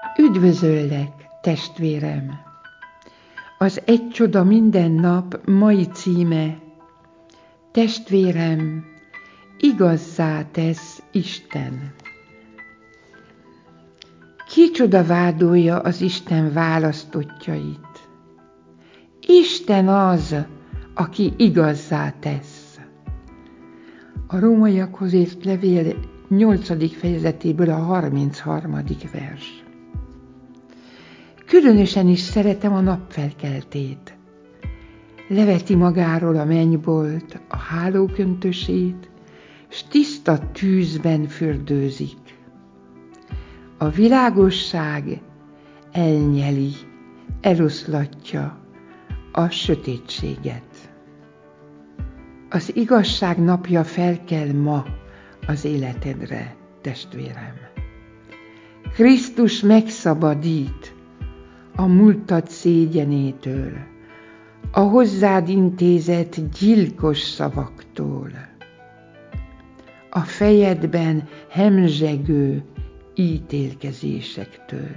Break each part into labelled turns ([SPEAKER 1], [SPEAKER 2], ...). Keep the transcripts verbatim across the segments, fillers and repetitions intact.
[SPEAKER 1] Üdvözöllek, testvérem! Az Egy csoda minden nap mai címe: Testvérem, igazzá tesz Isten. Kicsoda vádolja az Isten választottjait? Isten az, aki igazzá tesz. A Rómaiakhoz írt levél nyolcadik fejezetéből a harmincharmadik vers. Különösen is szeretem a napfelkeltét. Leveti magáról a mennybolt, a hálóköntösét, s tiszta tűzben fürdőzik. A világosság elnyeli, eloszlatja a sötétséget. Az igazság napja felkel ma az életedre, testvérem. Krisztus megszabadít a múltad szégyenétől, a hozzád intézett gyilkos szavaktól, a fejedben hemzsegő ítélkezésektől.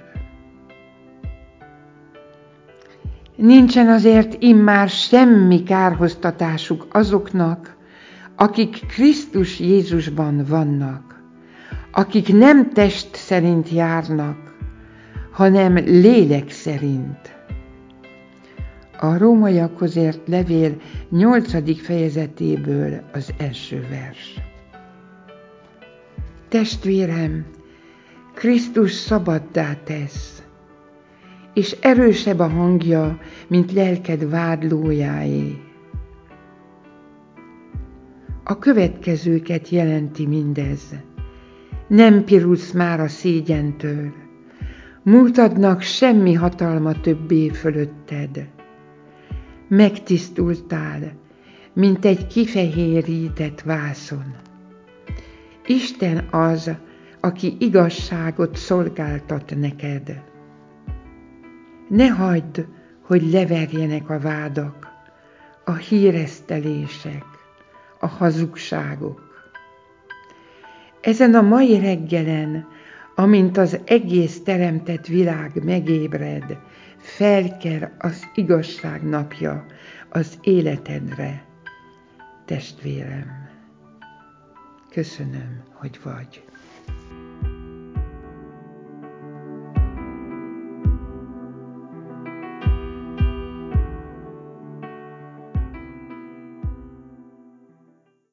[SPEAKER 1] Nincsen azért immár semmi kárhoztatásuk azoknak, akik Krisztus Jézusban vannak, akik nem test szerint járnak, hanem lélek szerint. A Rómaiakhoz írt levél nyolcadik fejezetéből az első vers. Testvérem, Krisztus szabaddá tesz, és erősebb a hangja, mint lelked vádlójáé. A következőket jelenti mindez. Nem pirulsz már a szégyentől, múltadnak semmi hatalma többé fölötted. Megtisztultál, mint egy kifehérített vászon. Isten az, aki igazságot szolgáltat neked. Ne hagyd, hogy leverjenek a vádak, a híresztelések, a hazugságok. Ezen a mai reggelen, amint az egész teremtett világ megébred, felkel az igazság napja az életedre, testvérem. Köszönöm, hogy vagy.